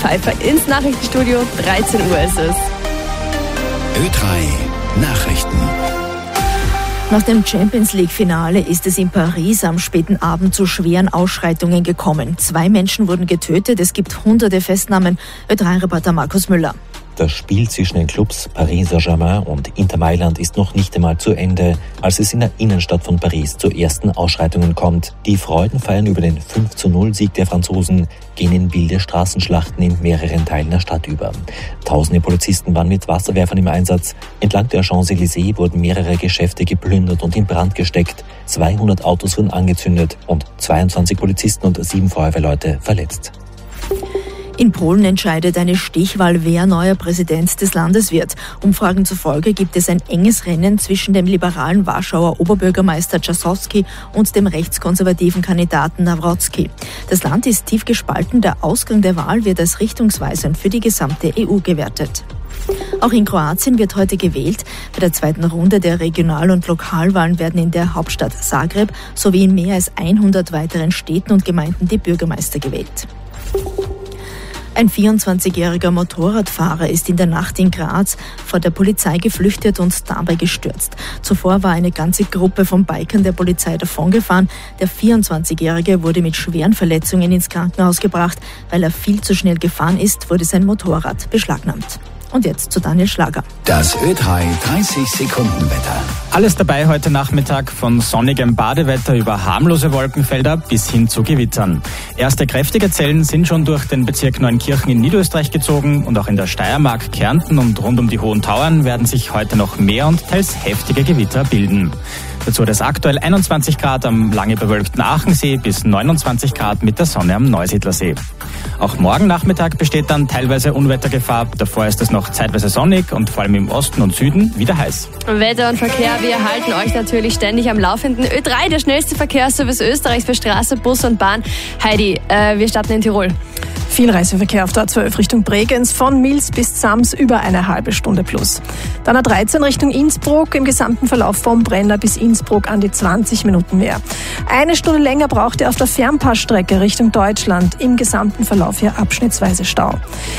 Pfeiffer ins Nachrichtenstudio. 13 Uhr ist es. Ö3 Nachrichten. Nach dem Champions-League-Finale ist es in Paris am späten Abend zu schweren Ausschreitungen gekommen. 2 Menschen wurden getötet, es gibt hunderte Festnahmen. Ö3-Reporter Markus Müller. Das Spiel zwischen den Clubs Paris Saint-Germain und Inter Mailand ist noch nicht einmal zu Ende, als es in der Innenstadt von Paris zu ersten Ausschreitungen kommt. Die Freudenfeiern über den 5:0-Sieg der Franzosen gehen in wilde Straßenschlachten in mehreren Teilen der Stadt über. Tausende Polizisten waren mit Wasserwerfern im Einsatz. Entlang der Champs-Élysées wurden mehrere Geschäfte geplündert und in Brand gesteckt. 200 Autos wurden angezündet und 22 Polizisten und 7 Feuerwehrleute verletzt. In Polen entscheidet eine Stichwahl, wer neuer Präsident des Landes wird. Umfragen zufolge gibt es ein enges Rennen zwischen dem liberalen Warschauer Oberbürgermeister Czasowski und dem rechtskonservativen Kandidaten Nawrocki. Das Land ist tief gespalten. Der Ausgang der Wahl wird als richtungsweisend für die gesamte EU gewertet. Auch in Kroatien wird heute gewählt. Bei der zweiten Runde der Regional- und Lokalwahlen werden in der Hauptstadt Zagreb sowie in mehr als 100 weiteren Städten und Gemeinden die Bürgermeister gewählt. Ein 24-jähriger Motorradfahrer ist in der Nacht in Graz vor der Polizei geflüchtet und dabei gestürzt. Zuvor war eine ganze Gruppe von Bikern der Polizei davongefahren. Der 24-jährige wurde mit schweren Verletzungen ins Krankenhaus gebracht. Weil er viel zu schnell gefahren ist, wurde sein Motorrad beschlagnahmt. Und jetzt zu Daniel Schlager. Das Ö3 30-Sekunden-Wetter. Alles dabei heute Nachmittag, von sonnigem Badewetter über harmlose Wolkenfelder bis hin zu Gewittern. Erste kräftige Zellen sind schon durch den Bezirk Neunkirchen in Niederösterreich gezogen und auch in der Steiermark, Kärnten und rund um die Hohen Tauern werden sich heute noch mehr und teils heftige Gewitter bilden. Dazu das aktuell 21 Grad am lange bewölkten Aachensee bis 29 Grad mit der Sonne am Neusiedlersee. Auch morgen Nachmittag besteht dann teilweise Unwettergefahr. Davor ist es noch zeitweise sonnig und vor allem im Osten und Süden wieder heiß. Wetter und Verkehr, wir halten euch natürlich ständig am Laufenden. Ö3, der schnellste Verkehrsservice Österreichs für Straße, Bus und Bahn. Heidi, wir starten in Tirol. Viel Reiseverkehr auf der A12 Richtung Bregenz, von Mils bis Zams über eine halbe Stunde plus. Dann A13 Richtung Innsbruck, im gesamten Verlauf vom Brenner bis Innsbruck an die 20 Minuten mehr. Eine Stunde länger braucht ihr auf der Fernpassstrecke Richtung Deutschland, im gesamten Verlauf hier abschnittsweise Stau.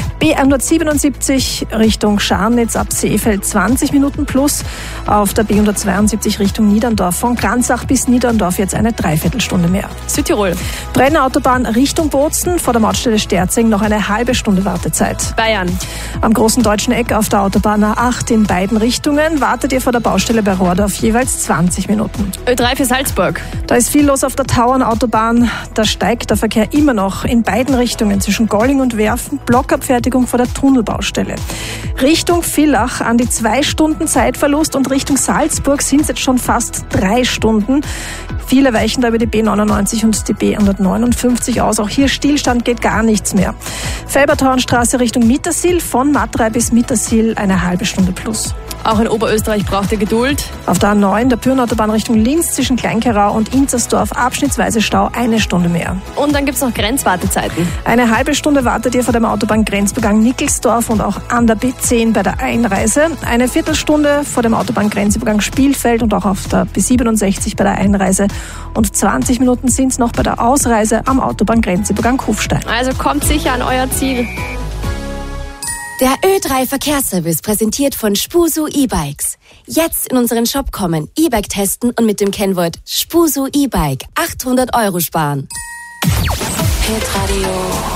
B177 Richtung Scharnitz ab Seefeld 20 Minuten plus, auf der B172 Richtung Niederndorf, von Granzach bis Niederndorf jetzt eine Dreiviertelstunde mehr. Südtirol. Brenner Autobahn Richtung Bozen, vor der Mautstelle Sterzing noch eine halbe Stunde Wartezeit. Bayern. Am großen deutschen Eck auf der Autobahn A8 in beiden Richtungen wartet ihr vor der Baustelle bei Rohrdorf jeweils 20 Minuten. Ö3 für Salzburg. Da ist viel los auf der Tauernautobahn. Da steigt der Verkehr immer noch in beiden Richtungen zwischen Golling und Werfen. Blockabfertigung vor der Tunnelbaustelle. Richtung Villach an die 2 Stunden Zeitverlust und Richtung Salzburg sind es jetzt schon fast 3 Stunden. Viele weichen da über die B99 und die B159 aus. Auch hier Stillstand, geht gar nichts mehr. Felbertauernstraße Richtung Mittersill, von Matrei bis Mittersill eine halbe Stunde plus. Auch in Oberösterreich braucht ihr Geduld. Auf der A9, der Pyrnautobahn Richtung Linz zwischen Kleinkerau und Inzersdorf abschnittsweise Stau, eine Stunde mehr. Und dann gibt es noch Grenzwartezeiten. Eine halbe Stunde wartet ihr vor dem Autobahngrenzübergang Nickelsdorf und auch an der B10 bei der Einreise. Eine Viertelstunde vor dem Autobahngrenzübergang Spielfeld und auch auf der B67 bei der Einreise. Und 20 Minuten sind es noch bei der Ausreise am Autobahngrenzübergang Kufstein. Also kommt sicher an euer Ziel. Der Ö3 Verkehrsservice präsentiert von Spusu E-Bikes. Jetzt in unseren Shop kommen, E-Bike testen und mit dem Kennwort Spusu E-Bike 800 € sparen. Hitradio.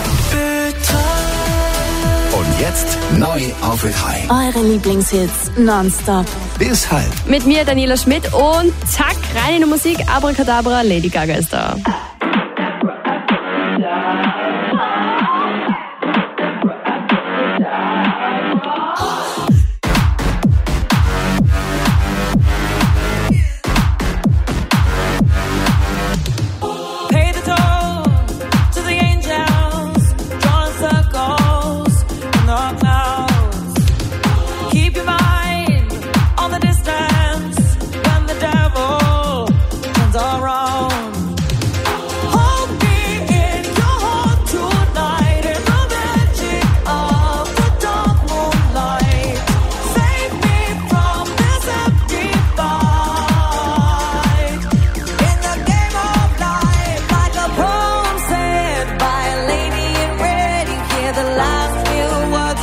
Und jetzt neu auf Ö3. Eure Lieblingshits nonstop. Bis halb. Mit mir Daniela Schmidt und zack, rein in die Musik. Abracadabra, Lady Gaga ist da.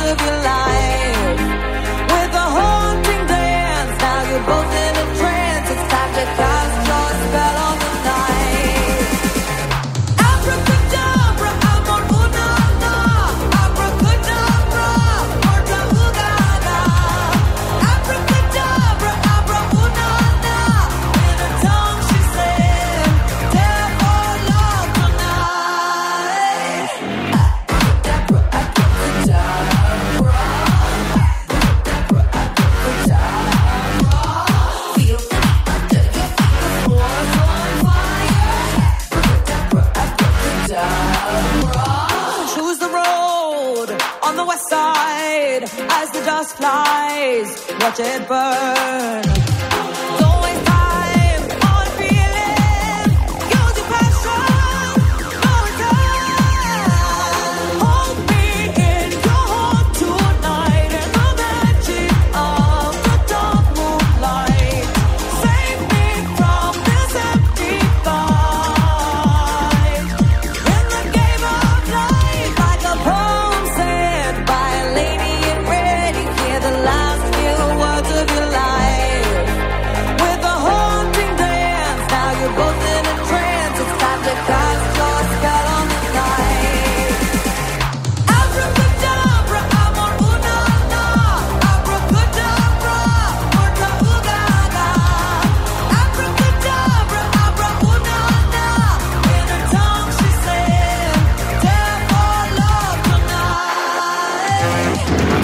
of your life. With a haunting dance, now you're both in a trance. It's time to cast your spell on the night. Abracadabra, amor, una, abracadabra, morta, ugada. Abracadabra, abra, una, in her tongue she said, "Tell for love tonight." Choose the road on the west side as the dust flies. Watch it burn. Don't waste time on feeling. Use your passion. No return. Hold me in your heart tonight in the magic of the dark moonlight. Save me from this empty fight. In the game of life, like a poem said by a lady in red, you hear the last few words of your life. With a haunting dance, now you're both in a trance. It's time to cast your spell on the night. Abracadabra, amor, una, abracadabra, morta, ugada. Abracadabra, abra, una, in her tongue she said, "Tell for love tonight."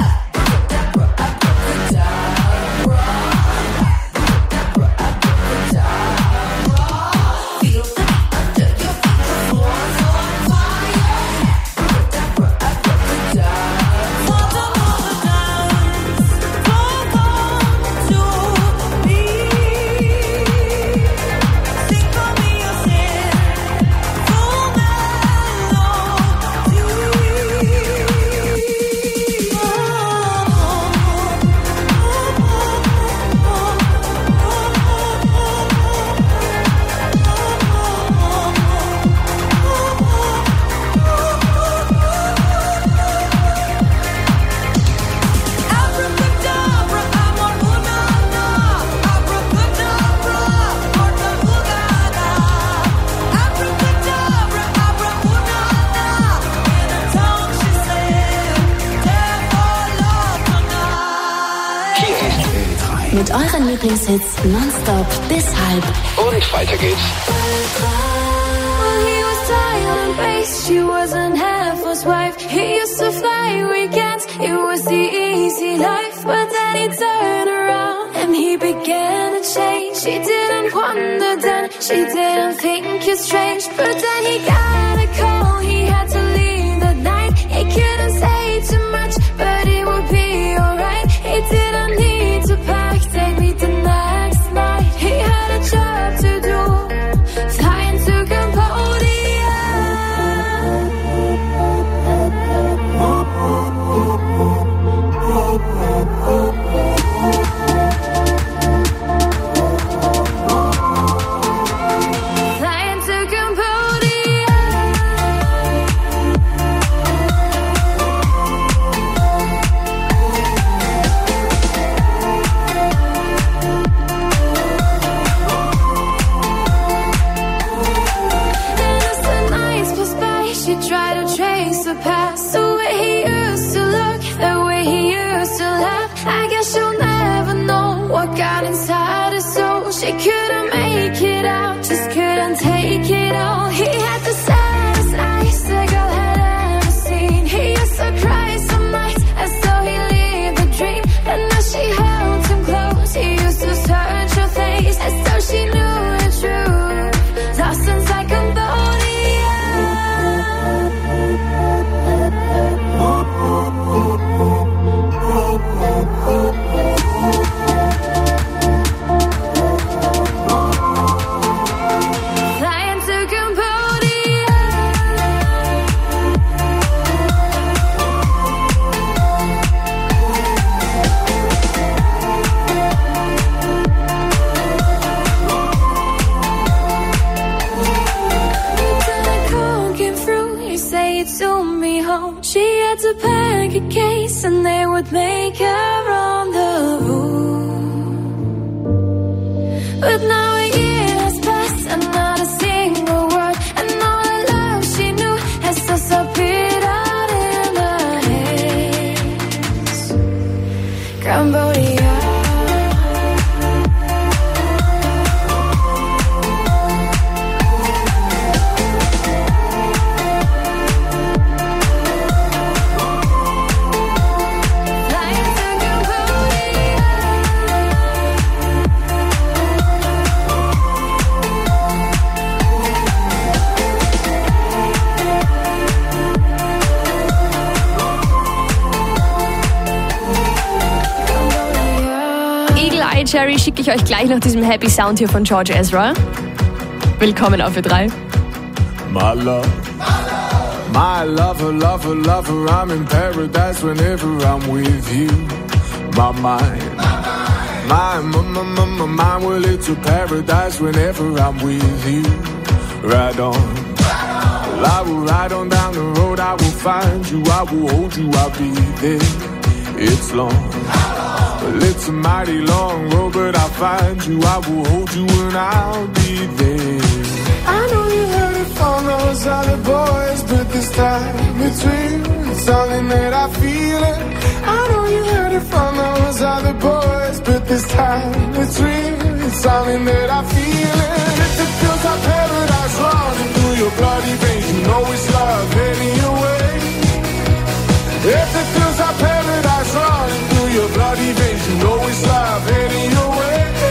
Abracadabra, amor, una, abracadabra, morta, ugada. Abracadabra, abra, una, in her tongue she said, "Tell for love tonight." Mit euren Lieblingshits nonstop bis halb. Und weiter geht's. Well, he was silent based, she wasn't half his wife. He used to fly weekends, it was the easy life. But then he turned around and he began to change. She didn't wonder then, she didn't think you strange. But then he got a call, he had to leave that night. He couldn't say too much, but it would be alright. He didn't need to pack, take me the next night. He had a job to do, flying to Cambodia. Flying to Cambodia. make a case and they would make her on the roof. But now a year has passed and not a single word, and all the love she knew has disappeared out in the haze. Cambodia. Cherry schicke ich euch gleich nach diesem Happy Sound hier von George Ezra. Willkommen auf Ö3. My love, my lover, lover, lover, I'm in paradise whenever I'm with you. My mind, my mind, well it's a paradise whenever I'm with you. Ride on, well, I will ride on down the road, I will find you, I will hold you, I'll be there. It's long. Well, it's a mighty long road, but I'll find you, I will hold you and I'll be there. I know you heard it from those other boys, but this time it's real, it's something that I feel it. I know you heard it from those other boys, but this time it's real, it's something that I feel it. If it feels like paradise running through your bloody veins, you know it's love heading your way. If it feels like paradise running through your bloody veins, you know it's love heading your way.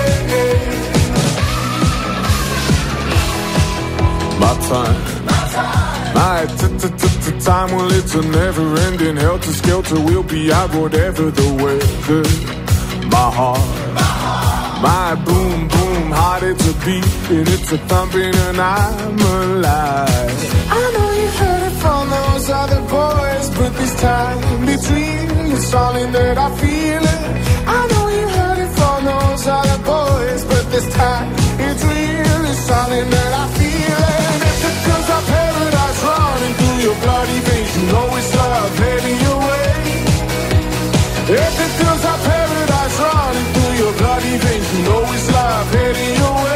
My time, my time, well it's a never-ending helter-skelter. We'll be out whatever the weather. My heart, my boom, boom heart, it's a beat and it's a thumping and I'm alive. I know you heard it from those other boys, but this time between it's something that I feel it. I know you heard it from those other boys, but this time it's real, it's something that I feel it. And if it feels like paradise running through your bloody veins, you know it's love heading your way. If it feels like paradise running through your bloody veins, you know it's love heading your way.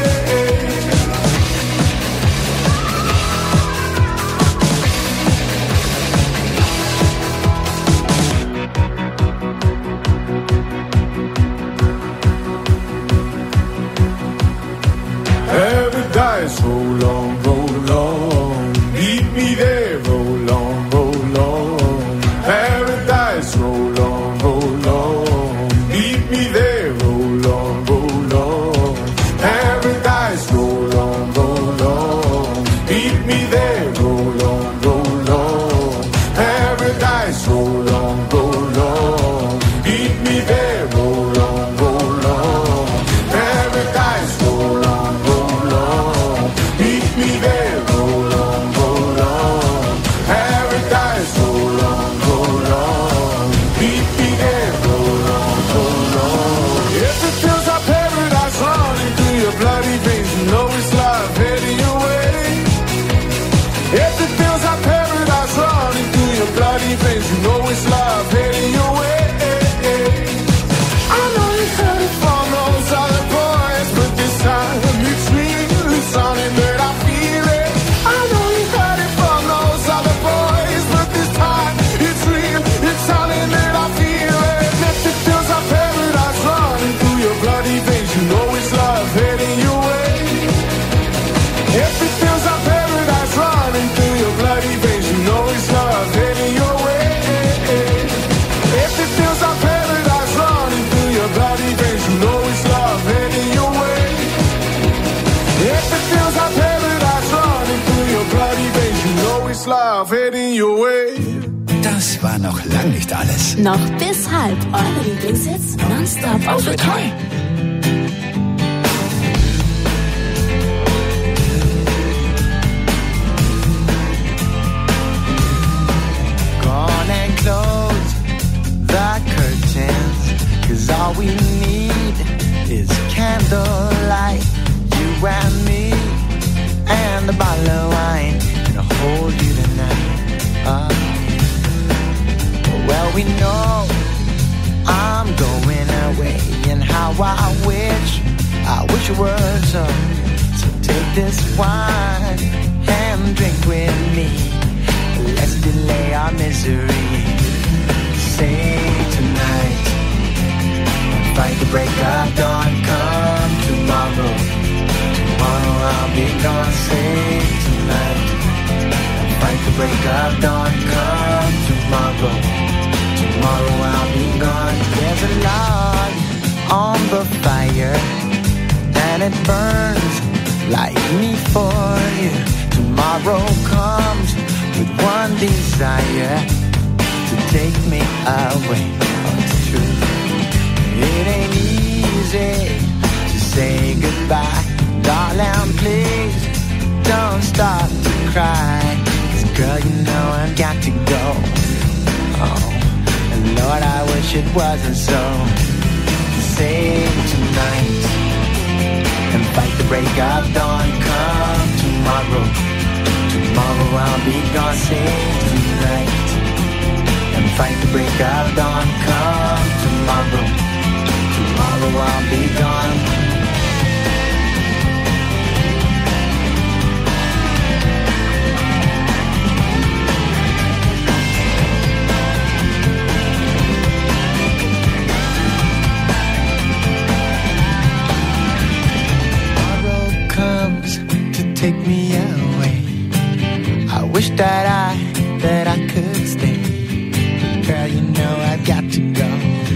Paradise, roll on, roll on. Meet me there, roll on, roll on. Paradise, roll on, roll on. Meet me there, roll on, roll on. Paradise, roll on, roll on. Meet me there, roll on, roll on. Paradise, roll on, roll on. Meet me there, roll on, roll on. Paradise, roll on, roll on. Meet me there, roll on, roll on. Paradise, roll on, roll on. Meet me there, roll on, roll on. If it feels like paradise running through your bloody veins, you know it's love heading your way. If it feels like paradise running through your bloody veins, you know it's love heading your way. I know you heard it from those other boys, but this time it's real, it's something that I feel it. I know you heard it from those other boys, but this time it's real, it's something that I feel it. If it feels like paradise running through your bloody veins, you know it's love heading your way. If it feels like paradise running through your bloody veins, you know it's love heading your way. If it feels like paradise running through your bloody veins, you know it's love heading your way. If it feels like paradise running through your bloody veins, you know it's love heading your way. Das war noch lang nicht alles. Noch bis halb eure Lieblingshits nonstop auf Ö3. Gone and close the curtains, 'cause all we need is candlelight. You and me and a bottle of wine, and I'll hold you tonight. we know I'm going away, and how I wish it was so take this wine and drink with me. Let's delay our misery. Say tonight, fight the break of dawn. Come tomorrow, tomorrow I'll be gone. Say tonight, fight the break of dawn. Come tomorrow, tomorrow I'll be gone. There's a log on the fire, and it burns like me for you. Tomorrow comes with one desire, to take me away. Oh, it's true. It ain't easy to say goodbye. Darling, please don't start to cry. 'Cause girl, you know I've got to go. Oh, and Lord, I wish it wasn't so. Save tonight and fight the break of dawn. Come tomorrow, tomorrow I'll be gone. Save tonight and fight the break of dawn. Come tomorrow, tomorrow I'll be gone. Take me away. I wish that I could stay. Girl, you know I've got to go.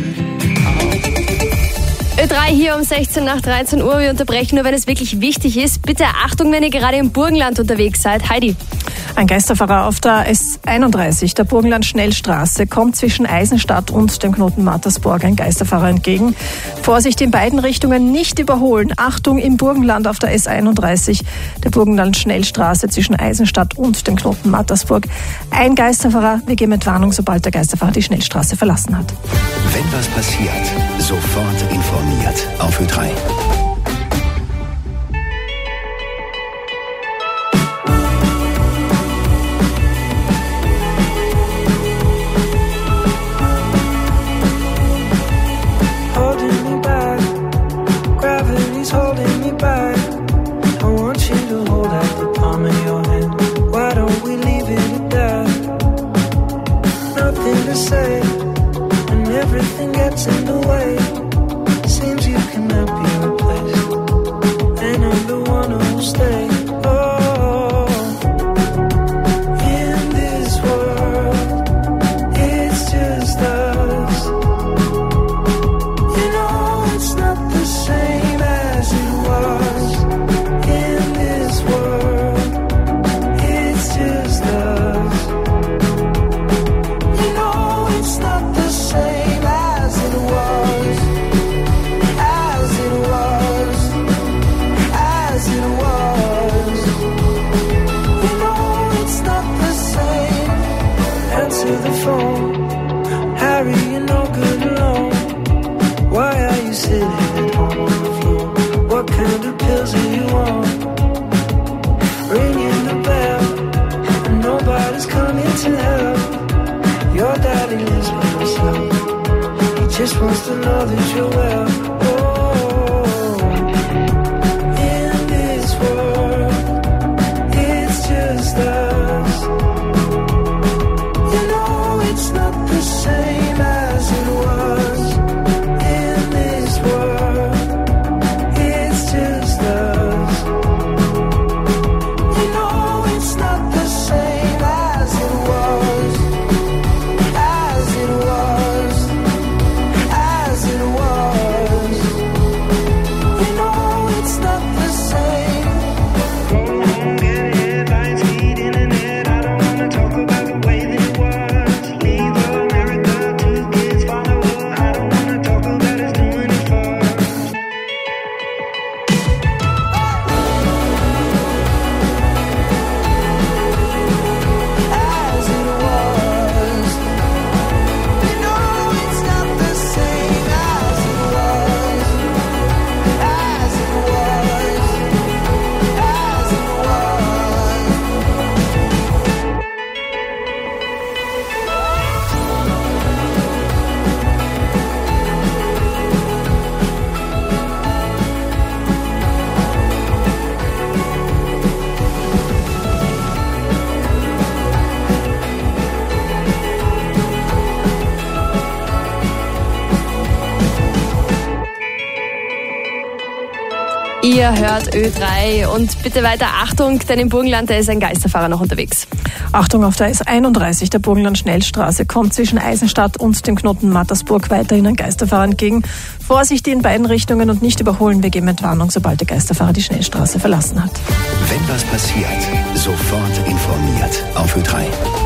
Ö3 hier um 16 nach 13 Uhr. Wir unterbrechen nur, wenn es wirklich wichtig ist. Bitte Achtung, wenn ihr gerade im Burgenland unterwegs seid. Heidi. Ein Geisterfahrer auf der S31, der Burgenland-Schnellstraße, kommt zwischen Eisenstadt und dem Knoten Mattersburg ein Geisterfahrer entgegen. Vorsicht in beiden Richtungen, nicht überholen. Achtung im Burgenland auf der S31, der Burgenland-Schnellstraße zwischen Eisenstadt und dem Knoten Mattersburg. Ein Geisterfahrer, wir geben Entwarnung, sobald der Geisterfahrer die Schnellstraße verlassen hat. Wenn was passiert, sofort informiert auf Ö3. Just wants to know that you're well. In this world, it's just us. You know it's not the same as it was. In this world, it's just us. You know it's not the same as it was. As it was. Talk about the way that it was. Leave America to Ihr hört Ö3 und bitte weiter Achtung, denn im Burgenland, da ist ein Geisterfahrer noch unterwegs. Achtung auf der S31, der Burgenland-Schnellstraße, kommt zwischen Eisenstadt und dem Knoten Mattersburg weiterhin ein Geisterfahrer entgegen. Vorsicht in beiden Richtungen und nicht überholen. Wir geben Entwarnung, sobald der Geisterfahrer die Schnellstraße verlassen hat. Wenn was passiert, sofort informiert auf Ö3.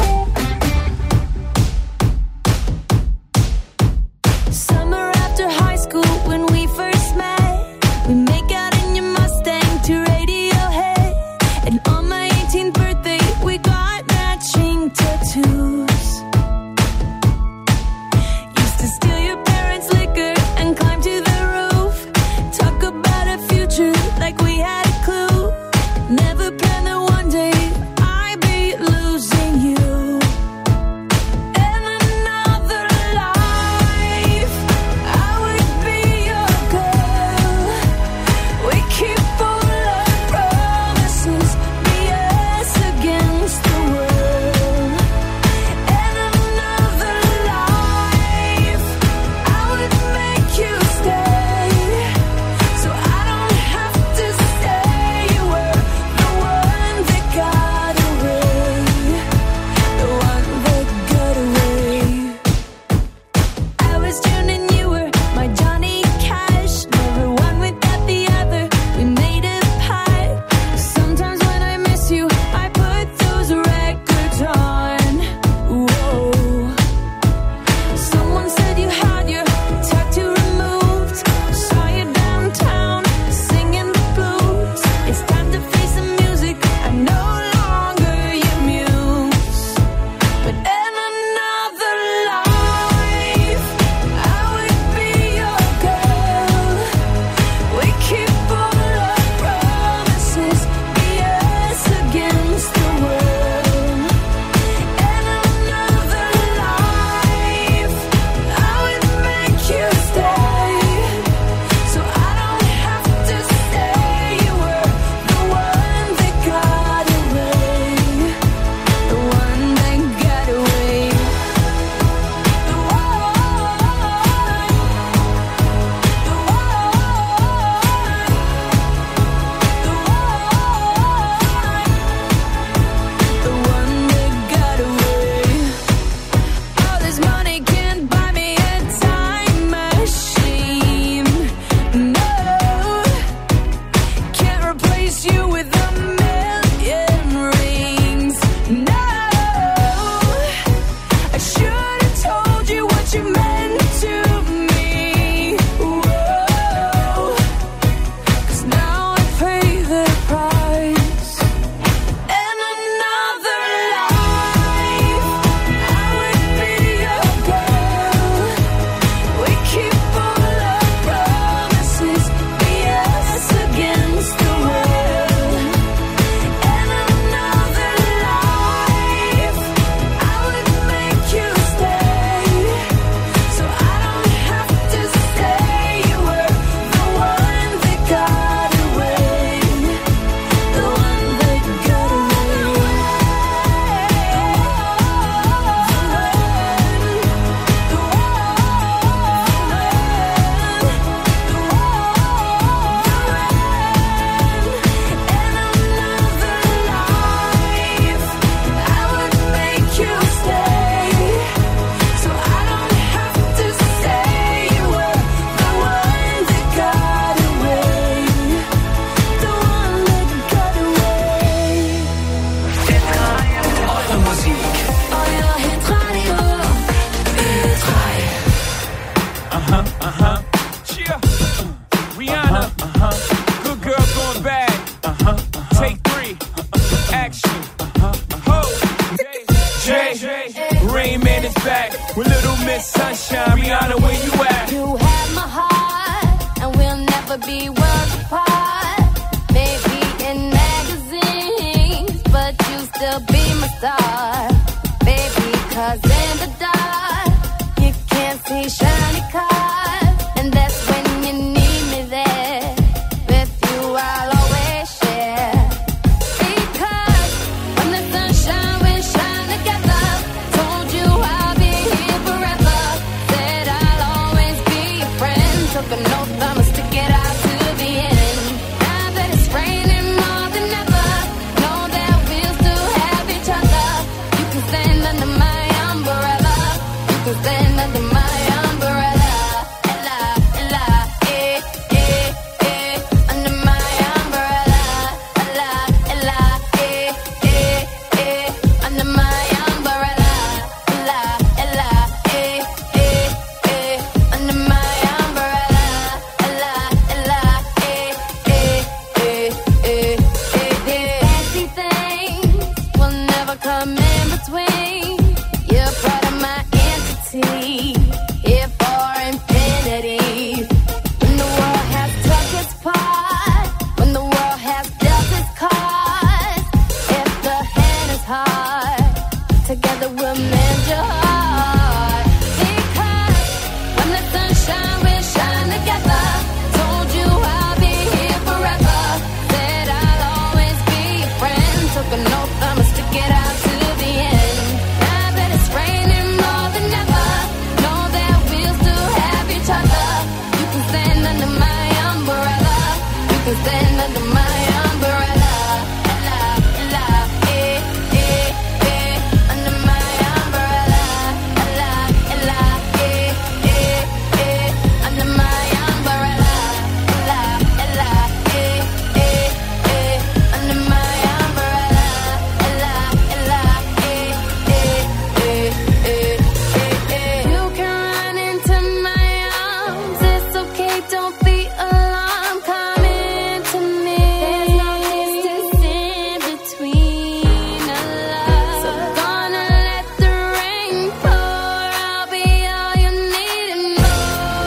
With Little Miss Sunshine, Rihanna, where you at? You have my heart, and we'll never be worlds apart. Maybe in magazines, but you still be my star. Baby, 'cause in the dark, you can't see shiny cars. And that's when you need me there. With you, I'll always share. Because when the sunshine, we shine together. Told you I'll be here forever. Said I'll always be your friend. Took an oath, I'ma stick it out to the end. Now can stand under my umbrella. Ella, ella, under my umbrella. Ella, ella, under my umbrella. Ella, ella, under my umbrella. Ella, ella, fancy things will never come in between. You're part of my entity, here for infinity. When the world has took its part, when the world has dealt its cards, if the hand is hard, together we'll mend your heart. Because when the sunshine will shine together, told you I'll be here forever. Said I'll always be your friend. Took an oath, I'ma stick it out to the end. Now that it's raining more than ever, know that we'll still have each other. You can stand under my umbrella. You can stand under my umbrella. Ella, ella, under my umbrella. Ella, ella, under my umbrella. Ella, ella, under my umbrella. Ella, ella, you can run into my arms. It's okay, don't be alarmed. Come into me. There's no distance in between our love. So gonna let the rain pour. I'll be all you need and more.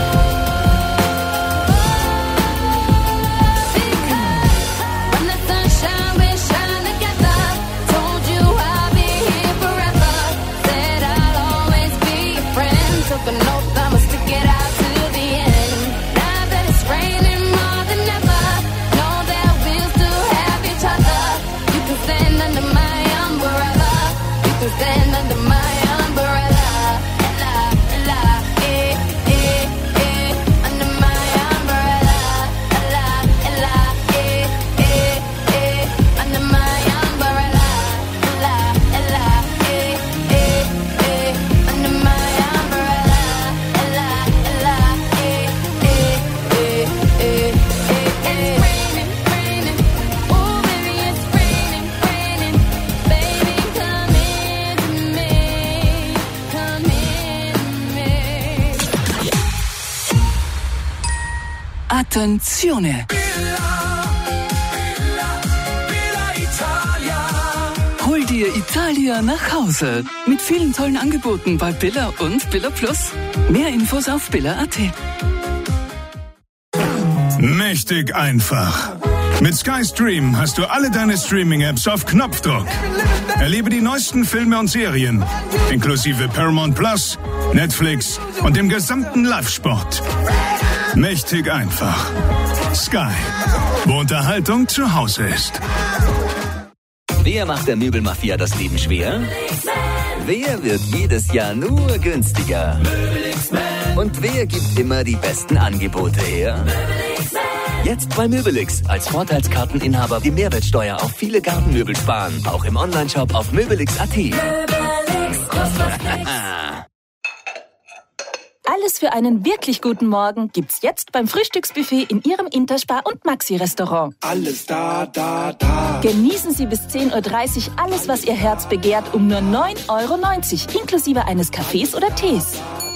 Because when the sunshine will shine together, told you I'll be here forever. Said I'll always be your friend. Took an oath, I'ma stick it out to the end. Now that it's raining more than ever, know that we'll still have each other. You can stand under my umbrella. You can stand under my umbrella. Ella, ella, under my umbrella. Ella, ella, under my umbrella. Ella, ella, under my umbrella. Ella, ella, it's raining, raining. Oh, baby, it's raining, raining. Baby, come into me. Come into me. Attenzione! Hol dir Italia nach Hause. Mit vielen tollen Angeboten bei Billa und Billa Plus. Mehr Infos auf billa.at. Mächtig einfach. Mit Sky Stream hast du alle deine Streaming-Apps auf Knopfdruck. Erlebe die neuesten Filme und Serien, inklusive Paramount Plus, Netflix und dem gesamten Live-Sport. Mächtig einfach. Sky, wo Unterhaltung zu Hause ist. Wer macht der Möbelmafia das Leben schwer? Wer wird jedes Jahr nur günstiger? Und wer gibt immer die besten Angebote her? Jetzt bei Möbelix als Vorteilskarteninhaber die Mehrwertsteuer auf viele Gartenmöbel sparen. Auch im Onlineshop auf möbelix.at. Alles für einen wirklich guten Morgen gibt's jetzt beim Frühstücksbuffet in Ihrem Interspar und Maxi-Restaurant. Alles da. Genießen Sie bis 10:30 Uhr alles, was Ihr Herz begehrt, um nur 9,90 € inklusive eines Kaffees oder Tees.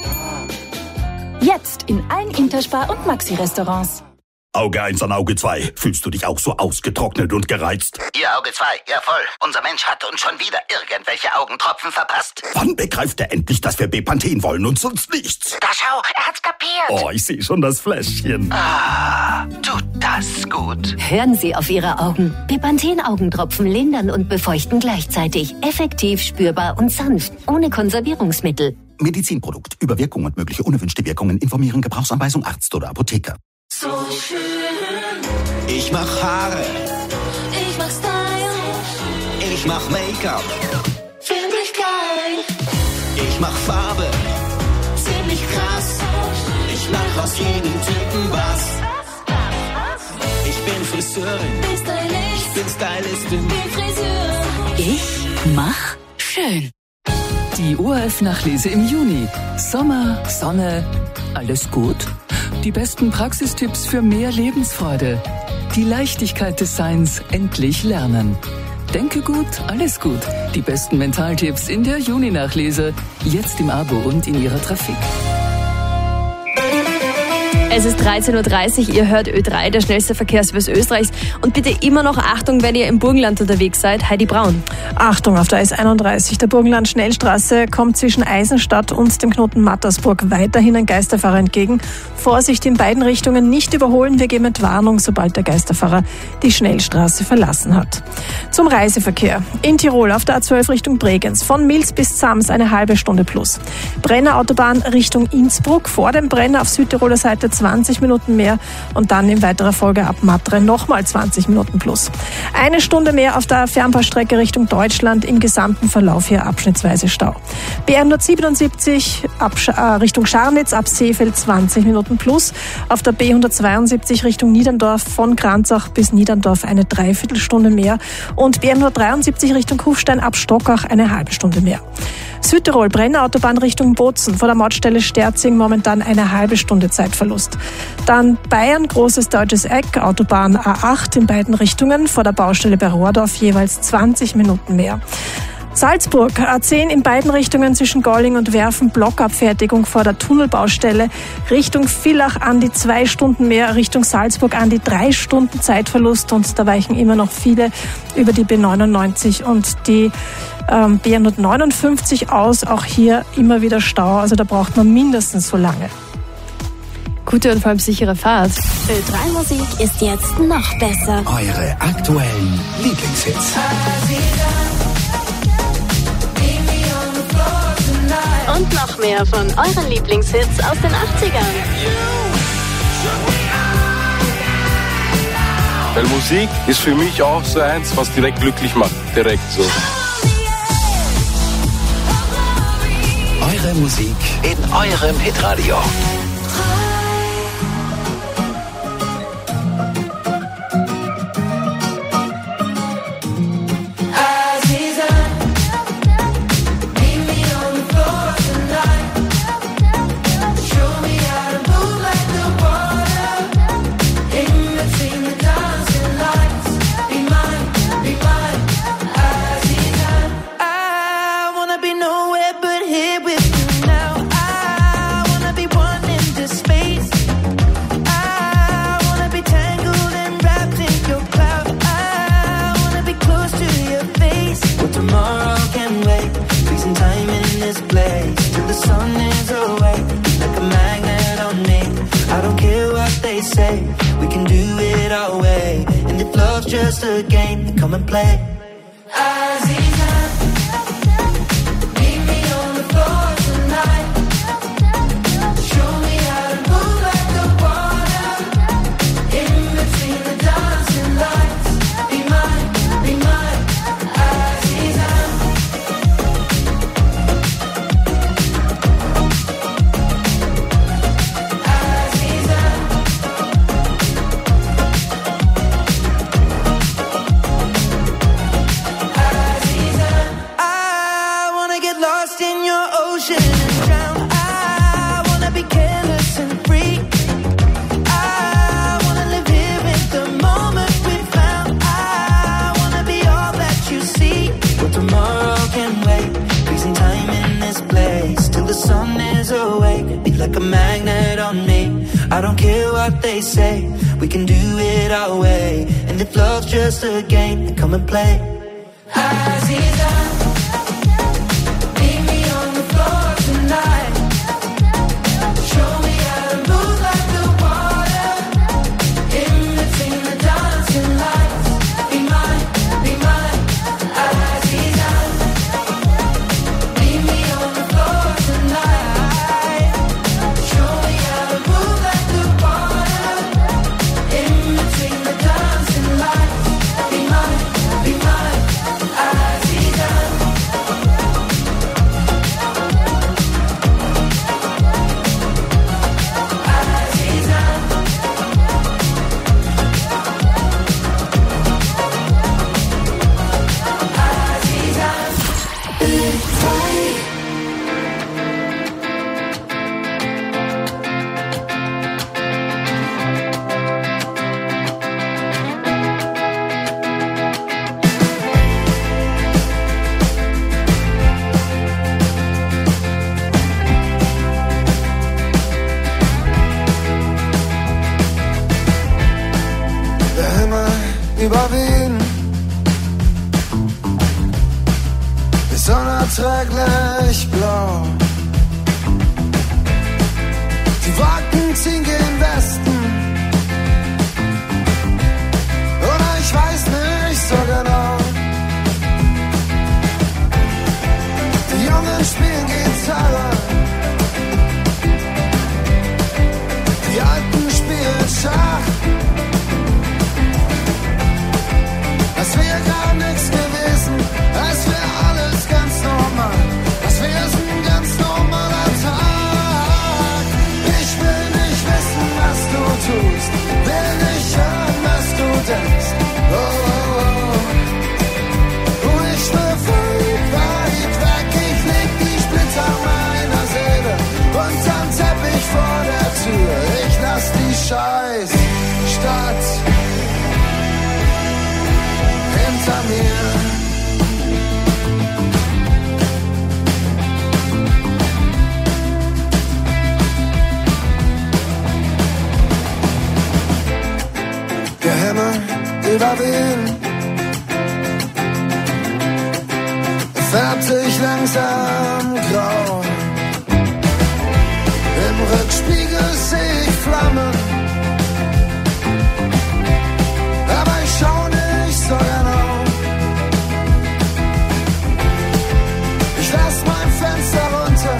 Jetzt in allen Interspar- und Maxi-Restaurants. Auge 1 an Auge 2. Fühlst du dich auch so ausgetrocknet und gereizt? Ihr Auge 2, ja voll. Unser Mensch hat uns schon wieder irgendwelche Augentropfen verpasst. Wann begreift er endlich, dass wir Bepanthen wollen und sonst nichts? Da schau, er hat's kapiert. Oh, ich sehe schon das Fläschchen. Ah, tut das gut. Hören Sie auf Ihre Augen. Bepanthen-Augentropfen lindern und befeuchten gleichzeitig. Effektiv, spürbar und sanft. Ohne Konservierungsmittel. Medizinprodukt. Über Wirkung und mögliche unerwünschte Wirkungen informieren. Gebrauchsanweisung Arzt oder Apotheker. So schön. Ich mach Haare. Ich mach Style. Ich mach Make-up. Find ich geil. Ich mach Farbe. Ziemlich krass. Ich mach aus jedem Typen was. Ich bin Friseurin. Bin Stylist. Ich bin Stylistin. Bin Friseur. Ich mach schön. Die ORF-Nachlese im Juni. Sommer, Sonne, alles gut? Die besten Praxistipps für mehr Lebensfreude. Die Leichtigkeit des Seins endlich lernen. Denke gut, alles gut. Die besten Mentaltipps in der Juni-Nachlese. Jetzt im Abo und in Ihrer Trafik. Es ist 13.30 Uhr, ihr hört Ö3, der schnellste Verkehrsservice Österreichs. Und bitte immer noch Achtung, wenn ihr im Burgenland unterwegs seid. Heidi Braun. Achtung auf der S31, der Burgenland-Schnellstraße kommt zwischen Eisenstadt und dem Knoten Mattersburg weiterhin ein Geisterfahrer entgegen. Vorsicht in beiden Richtungen, nicht überholen, wir geben Entwarnung, sobald der Geisterfahrer die Schnellstraße verlassen hat. Zum Reiseverkehr. In Tirol auf der A12 Richtung Bregenz, von Mils bis Zams eine halbe Stunde plus. Brenner Autobahn Richtung Innsbruck, vor dem Brenner auf Südtiroler Seite 20 Minuten mehr und dann in weiterer Folge ab Matre nochmal 20 Minuten plus. Eine Stunde mehr auf der Fernbahnstrecke Richtung Deutschland, im gesamten Verlauf hier abschnittsweise Stau. B177 Richtung Scharnitz ab Seefeld 20 Minuten plus. Auf der B172 Richtung Niederndorf von Kranzach bis Niederndorf eine Dreiviertelstunde mehr und B173 Richtung Kufstein ab Stockach eine halbe Stunde mehr. Südtirol, Brenner Autobahn Richtung Bozen, vor der Mautstelle Sterzing momentan eine halbe Stunde Zeitverlust. Dann Bayern, Großes Deutsches Eck, Autobahn A8 in beiden Richtungen, vor der Baustelle bei Rohrdorf jeweils 20 Minuten mehr. Salzburg, A10 in beiden Richtungen zwischen Golling und Werfen, Blockabfertigung vor der Tunnelbaustelle, Richtung Villach an die 2 Stunden mehr, Richtung Salzburg an die 3 Stunden Zeitverlust und da weichen immer noch viele über die B99 und die B159 aus, auch hier immer wieder Stau, also da braucht man mindestens so lange. Gute und vor allem sichere Fahrt. Ö3 Musik ist jetzt noch besser. Eure aktuellen Lieblingshits. Und noch mehr von euren Lieblingshits aus den 80ern. Weil Musik ist für mich auch so eins, was direkt glücklich macht. Direkt so. Eure Musik in eurem Hitradio. We can do it our way, and if love's just a game, then come and play. Like a magnet on me, I don't care what they say. We can do it our way, and if love's just a game, then come and play. über Wien ist unerträglich blau. Die Wolken ziehen gen Westen, oder ich weiß nicht so genau. Die Jungen spielen Gitarre, die Alten spielen Schach. Es wäre gar nichts gewesen, es wäre alles ganz normal. Es wäre ein ganz normaler Tag. Ich will nicht wissen, was du tust, will nicht hören, was du denkst. Oh, oh, oh. Ich will weit weg, ich leg die Splitter meiner Seele unterm Teppich vor der Tür. Ich lass die Scheißstadt hinter mir. Der Himmel über Wien färbt sich langsam grau. Im Rückspiegel seh ich Flammen, aber ich schau nicht so genau. Ich lass mein Fenster runter,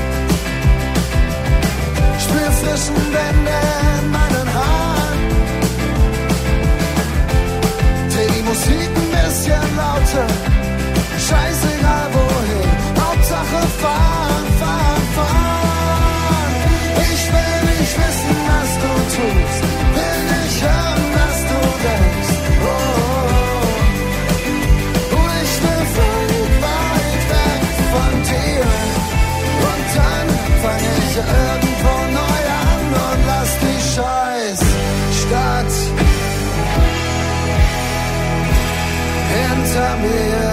spür frischen Wände in meinen Haaren, dreh die Musik ein bisschen lauter, scheißegal wohin, Hauptsache fahren, fahren, fahren. Ich will nicht wissen, was du tust, will nicht hören, was du denkst. Oh, oh, oh. Ich will weit weg von dir. Und dann fang ich irgendwo neu an und lass die Scheißstadt hinter mir.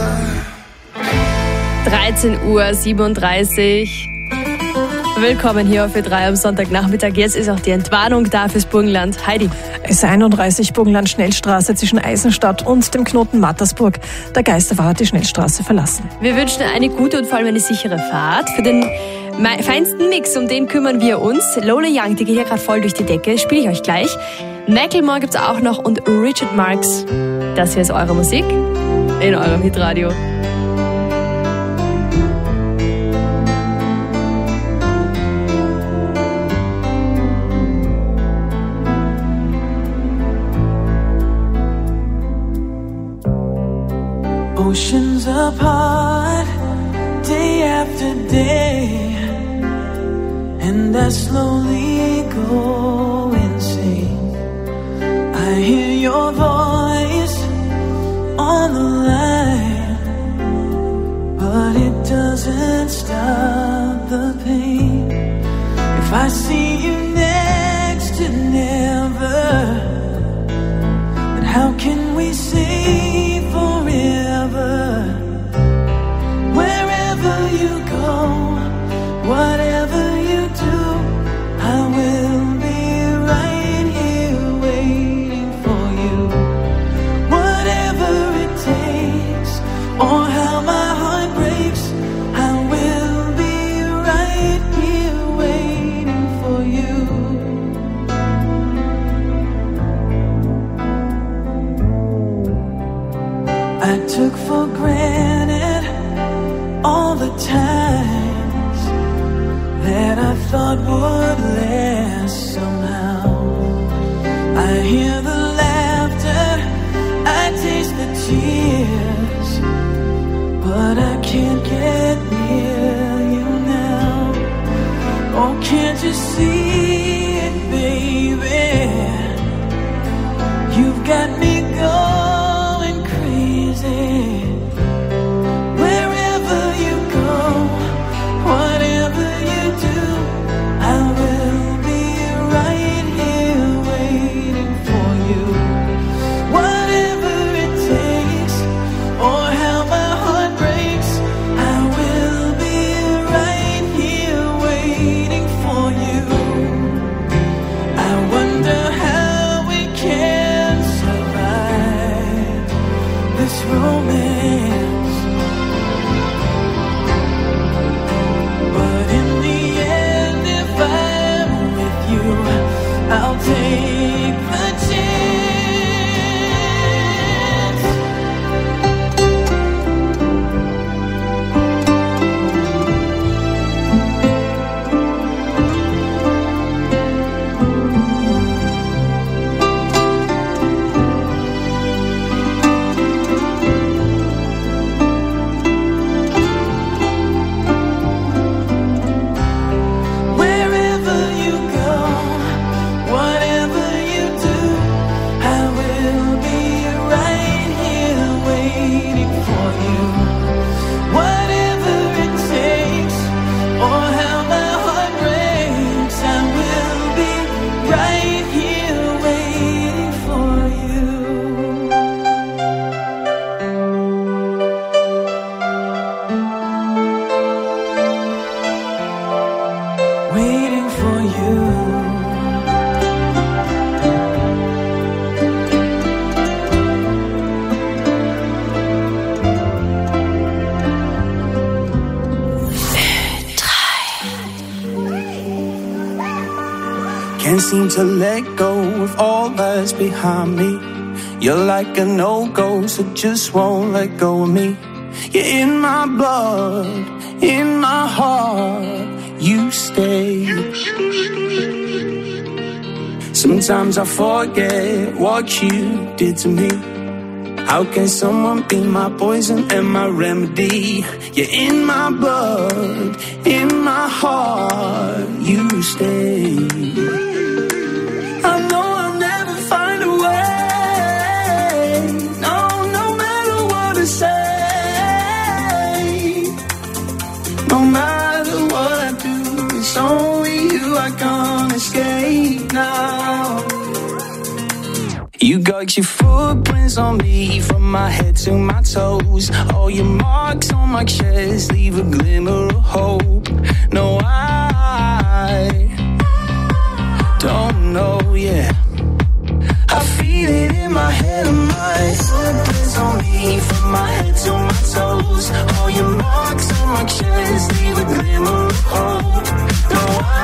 13:37 Uhr. Willkommen hier auf Ö3 am Sonntagnachmittag. Jetzt ist auch die Entwarnung da fürs Burgenland. Heidi. S31 Burgenland-Schnellstraße zwischen Eisenstadt und dem Knoten Mattersburg. Der Geisterfahrer hat die Schnellstraße verlassen. Wir wünschen eine gute und vor allem eine sichere Fahrt. Für den feinsten Mix, um den kümmern wir uns. Lola Young, die geht ja gerade voll durch die Decke, spiele ich euch gleich. Macklemore gibt's auch noch und Richard Marx. Das hier ist eure Musik in eurem Hitradio. Oceans apart, day after day, and I slowly go insane. I hear your voice on the line, but it doesn't stop the pain. If I see you next to never, then how can we say forever? Wherever you go, whatever you do, I will be right here waiting for you. Whatever it takes, or how my heart breaks, I will be right here waiting for you. I took for granted all the times that I thought would last somehow. I hear the laughter, I taste the tears, but I can't get near you now. Oh, can't you see it, baby? You've got me going crazy. Wherever you go, whatever you do, I will be right here waiting for you. Whatever it takes, or how my heart breaks, I will be right here waiting for you. I wonder how we can survive. you. Can't seem to let go of all that's behind me. You're like a no-go, so just won't let go of me. You're in my blood, in my heart, you stay. Sometimes I forget what you did to me. How can someone be my poison and my remedy? You're in my blood, in my heart, you stay. I know I'll never find a way. No matter what I say. No matter what I do, it's only you I can't escape now. You got your footprints on me from my head to my toes. All your marks on my chest leave a glimmer of hope. No, I don't know, yeah. I feel it in my head and my footprints on me from my head to my toes. All your marks on my chest leave a glimmer of hope. No,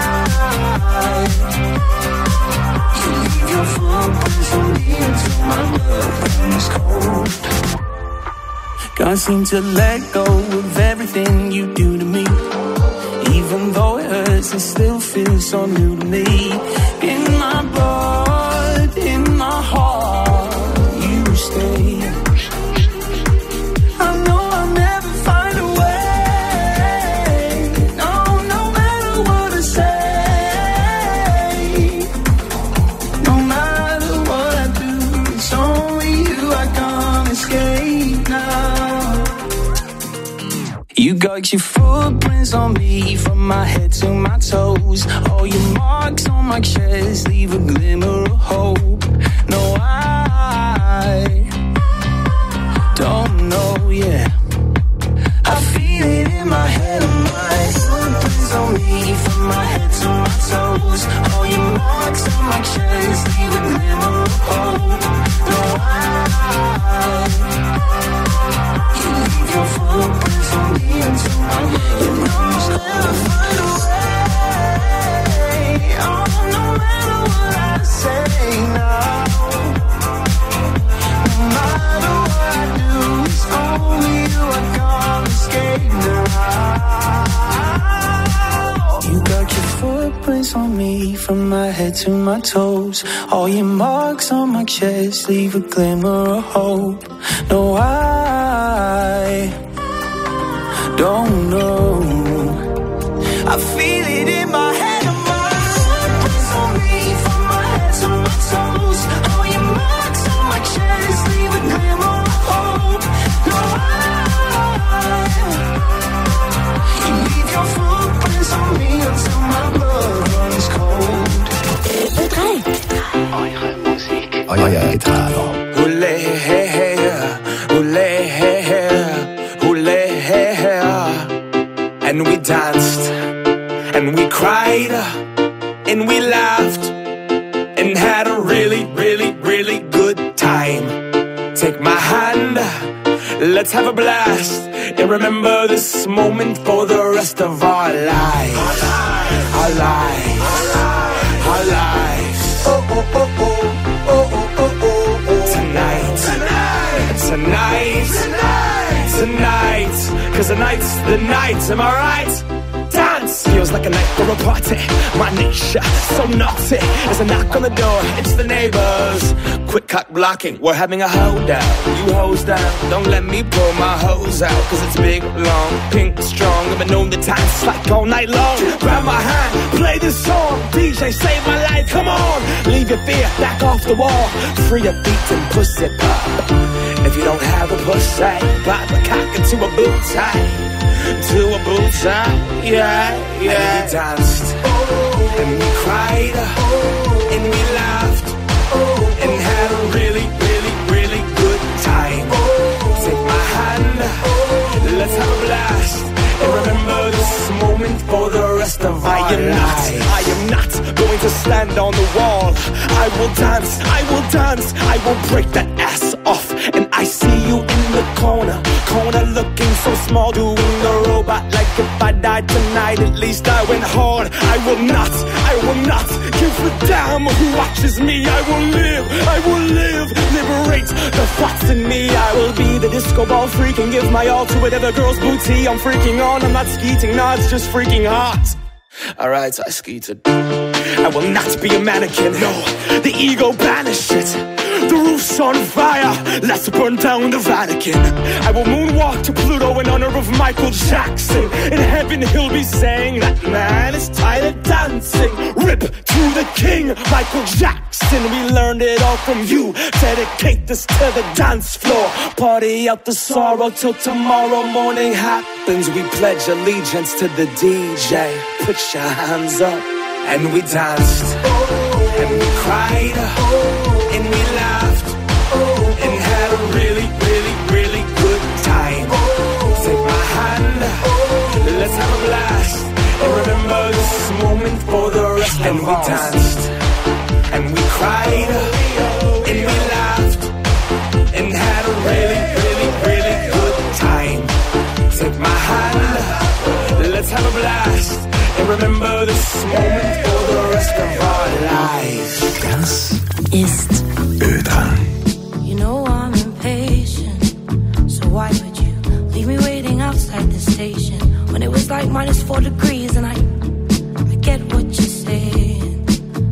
you leave your footprints on me until my blood runs cold. Can't seem to let go of everything you do to me. Even though it hurts, it still feels so new to me. In my blood, in my heart, you stay. I know I'll never find a way. No matter what I say. No matter what I do, it's only you I can't escape now. You got your footprints on me from my head to my toes. All your marks on my chest leave a glimmer of hope. No, I don't know, yeah. I feel it in my head and my footprints on me from my head to my toes. All your marks on my chest leave a glimmer of hope. No, you leave your footprints on me until my blood runs cold. Find a way. Oh, no matter what I say now. No matter what I do, it's only you I can't escape now. You got your footprints on me from my head to my toes. All your marks on my chest leave a glimmer of hope. No, I don't know. I feel it in my head and my footprints on me from my head to my toes. All your marks on my chest leave a glimmer of hope. No, you leave your footprints on me until my blood runs cold. Eure Musik, euer Radio. Ole, ole, ole. And we danced, and we cried, and we laughed, and had a really, really, really good time. Take my hand, let's have a blast, and remember this moment for the rest of our lives. Our lives, our lives. Oh, oh, oh, oh, oh, oh, oh, oh. Tonight, tonight, tonight, tonight. Cause tonight's the night, am I right? Dance feels like a night for a party. My niche, so naughty. There's a knock on the door, it's the neighbors. Quick cock blocking, we're having a holdout. You hose down, don't let me pull my hose out. Cause it's big, long, pink, strong. I've been known the time's like all night long. Grab my hand, play this song. DJ, save my life, come on. Leave your fear, back off the wall. Free your feet and pussy pop. If you don't have a pussy, pop a cock into a boot tie. To a boot tie, yeah, yeah. And we danced, and we cried, and we laughed, and had a really, really, really good time. Take my hand, let's have a blast, and remember this moment for the rest of our lives. I am not going to stand on the wall. I will dance, I will break that ass off. And I see you in the corner looking so small, doing the robot like if I died tonight, at least I went hard. I will not give a damn who watches me. I will live, liberate the thoughts in me. I will be the disco ball freak and give my all to whatever girl's booty I'm freaking on. I'm not skeeting, no, it's just freaking hot. Alright, I skeeted. I will not be a mannequin, no, the ego banish it. The roof's on fire, let's burn down the Vatican. I will moonwalk to Pluto in honor of Michael Jackson. In heaven he'll be saying, that man is tired of dancing. Rip to the king, Michael Jackson. We learned it all from you. Dedicate this to the dance floor. Party out the sorrow till tomorrow morning happens. We pledge allegiance to the DJ. Put your hands up. And we danced, and we cried, and we laughed, and had a really, really, really good time. Take my hand, let's have a blast, and remember this moment for the rest of us. And we danced, and we cried, and we laughed, and had a really, really, really good time. Take my hand, let's have a blast, and remember this moment for the rest of our lives. Das ist Ö3. You know I'm impatient, so why would you leave me waiting outside the station when it was like -4 degrees? And I get what you're saying.